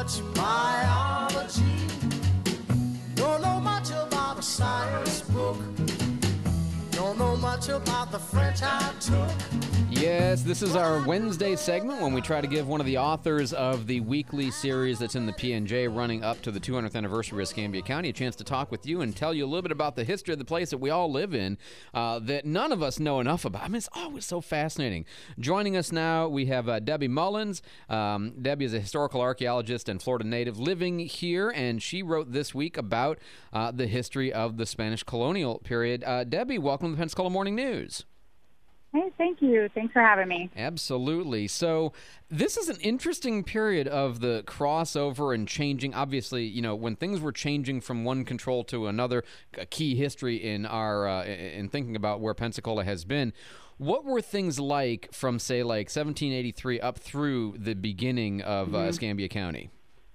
much biology, don't know much about a science book, don't know much about the French I took. Yes, this is our Wednesday segment when we try to give one of the authors of the weekly series that's in the PNJ running up to the 200th anniversary of Escambia County a chance to talk with you and tell you a little bit about the history of the place that we all live in that none of us know enough about. I mean, it's always so fascinating. Joining us now, we have Debbie Mullins. Debbie is a historical archaeologist and Florida native living here, and she wrote this week about the history of the Spanish colonial period. Debbie, welcome to the Pensacola Morning News. Hey, thank you. Thanks for having me. Absolutely. So this is an interesting period of the crossover and changing. Obviously, you know, when things were changing from one control to another, a key history in our in thinking about where Pensacola has been. What were things like from, say, like 1783 up through the beginning of Escambia County?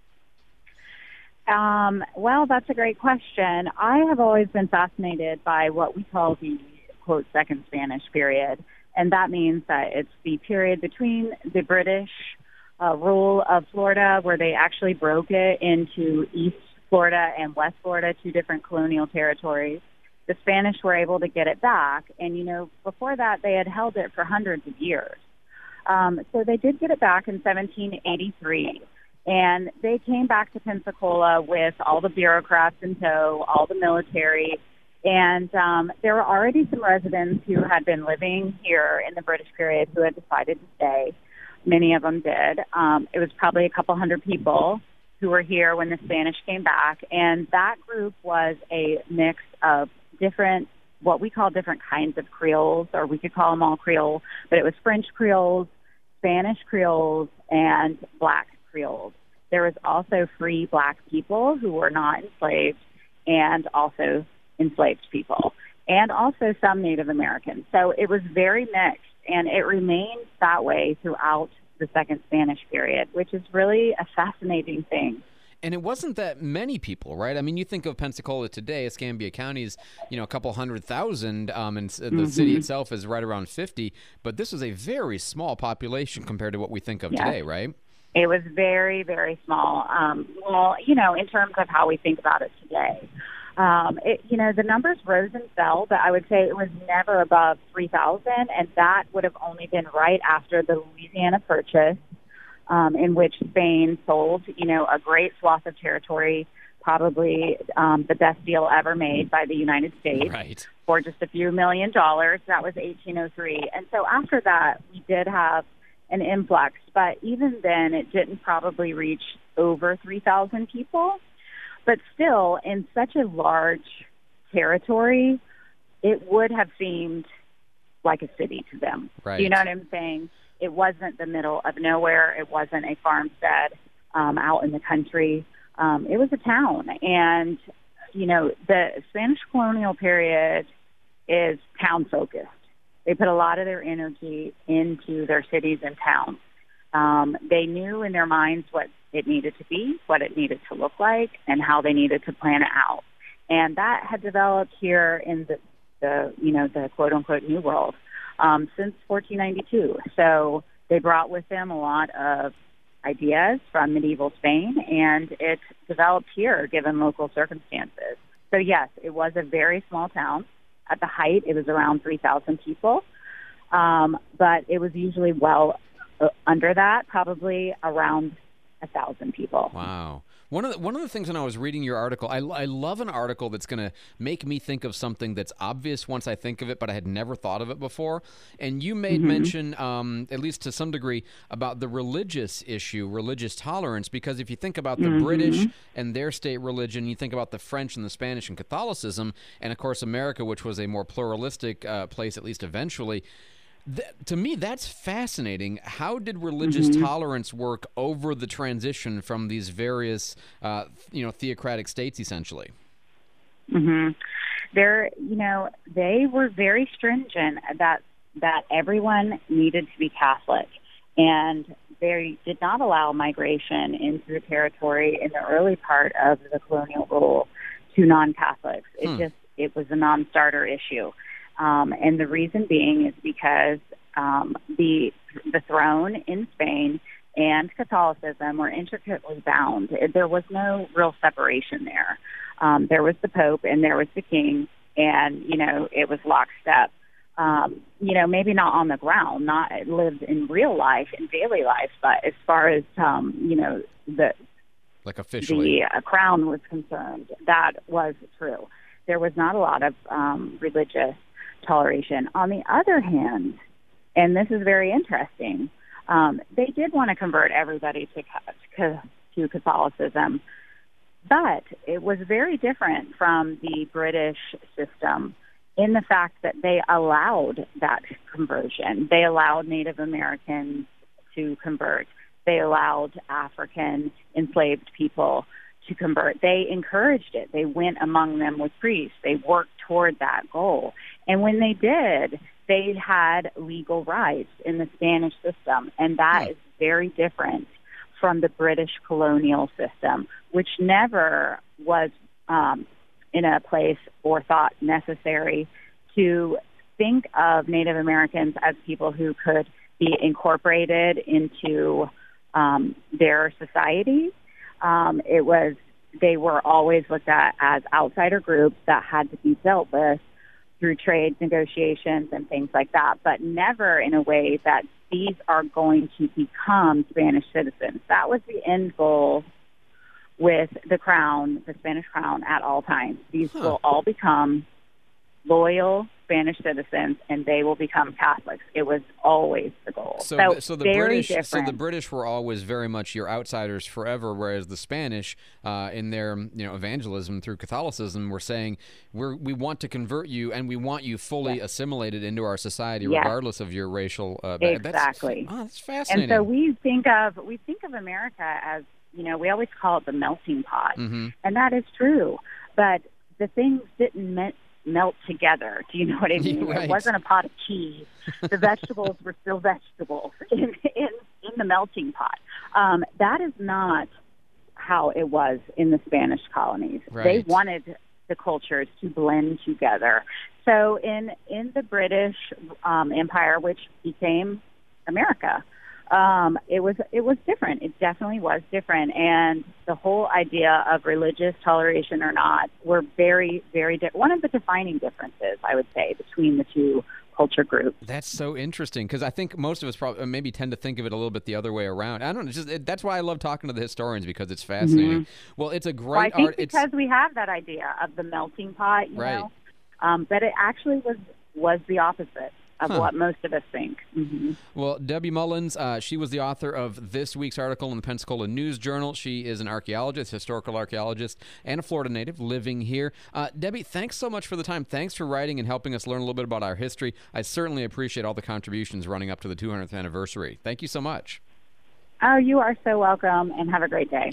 Well, that's a great question. I have always been fascinated by what we call the, quote, Second Spanish period. And that means that it's the period between the British rule of Florida, where they actually broke it into East Florida and West Florida, two different colonial territories. The Spanish were able to get it back. And, you know, before that, they had held it for hundreds of years. So they did get it back in 1783. And they came back to Pensacola with all the bureaucrats in tow, all the military. And there were already some residents who had been living here in the British period who had decided to stay. Many of them did. It was probably a couple hundred people who were here when the Spanish came back. And that group was a mix of different, what we call different kinds of Creoles, or we could call them all Creole, but it was French Creoles, Spanish Creoles, and Black Creoles. There was also free Black people who were not enslaved, and also enslaved people, and also some Native Americans. So it was very mixed, and it remained that way throughout the Second Spanish period, which is really a fascinating thing. And it wasn't that many people, right? I mean, you think of Pensacola today, Escambia County is, you know, a couple 100,000, and the city itself is right around 50, but this was a very small population compared to what we think of today, right? It was very, very small. Well, you know, in terms of how we think about it today. You know, the numbers rose and fell, but I would say it was never above 3,000, and that would have only been right after the Louisiana Purchase, in which Spain sold, you know, a great swath of territory, probably the best deal ever made by the United States for just a few $1 million. That was 1803. And so after that, we did have an influx, but even then, it didn't probably reach over 3,000 people. But still, in such a large territory, it would have seemed like a city to them. Right. Do you know what I'm saying? It wasn't the middle of nowhere. It wasn't a farmstead out in the country. It was a town. And, you know, the Spanish colonial period is town-focused. They put a lot of their energy into their cities and towns. They knew in their minds what it needed to be, what it needed to look like, and how they needed to plan it out. And that had developed here in the you know, the quote-unquote New World since 1492. So they brought with them a lot of ideas from medieval Spain, and it developed here given local circumstances. So yes, it was a very small town. At the height, it was around 3,000 people, but it was usually well under that, probably around 1,000 people. Wow. One of the things when I was reading your article, I love an article that's going to make me think of something that's obvious once I think of it, but I had never thought of it before. And you made mention, at least to some degree, about the religious issue, religious tolerance, because if you think about the British and their state religion, you think about the French and the Spanish and Catholicism, and of course America, which was a more pluralistic place, at least eventually. To me, that's fascinating. How did religious tolerance work over the transition from these various, theocratic states, essentially? They're, you know, they were very stringent that everyone needed to be Catholic, and they did not allow migration into the territory in the early part of the colonial rule to non-Catholics. It was a non-starter issue. And the reason being is because the throne in Spain and Catholicism were intricately bound. There was no real separation there. There was the Pope and there was the King, and, it was lockstep. Maybe not on the ground, not lived in real life, in daily life, but as far as, the like officially, the crown was concerned, that was true. There was not a lot of religious toleration. On the other hand, and this is very interesting, they did want to convert everybody to Catholicism, but it was very different from the British system in the fact that they allowed that conversion. They allowed Native Americans to convert. They allowed African enslaved people to convert. They encouraged it. They went among them with priests. They worked toward that goal. And when they did, they had legal rights in the Spanish system, and that is very different from the British colonial system, which never was in a place or thought necessary to think of Native Americans as people who could be incorporated into their society. They were always looked at as outsider groups that had to be dealt with through trade negotiations and things like that, but never in a way that these are going to become Spanish citizens. That was the end goal with the crown, the Spanish crown, at all times. These will all become loyal Spanish citizens, and they will become Catholics. It was always the goal. So the different. British were always very much your outsiders forever, whereas the Spanish, in their evangelism through Catholicism, were saying we want to convert you and we want you fully assimilated into our society, regardless of your racial. Exactly. That's fascinating. And so we think of America as, we always call it the melting pot, and that is true. But the things didn't melt together. Do you know what I mean? Right. It wasn't a pot of cheese. The vegetables were still vegetables in the melting pot. That is not how it was in the Spanish colonies. Right. They wanted the cultures to blend together. So in the British Empire, which became America, it was different. It definitely was different. And the whole idea of religious toleration or not were very, very different. One of the defining differences, I would say, between the two culture groups. That's so interesting, because I think most of us probably maybe tend to think of it a little bit the other way around. I don't know. That's why I love talking to the historians, because it's fascinating. Well, it's a great I think because we have that idea of the melting pot, you know, but it actually was the opposite of what most of us think. Well, Debbie Mullins, she was the author of this week's article in the Pensacola News Journal. She is an archaeologist, historical archaeologist, and a Florida native living here. Debbie, thanks so much for the time. Thanks for writing and helping us learn a little bit about our history. I certainly appreciate all the contributions running up to the 200th anniversary. Thank you so much. Oh, you are so welcome, and have a great day.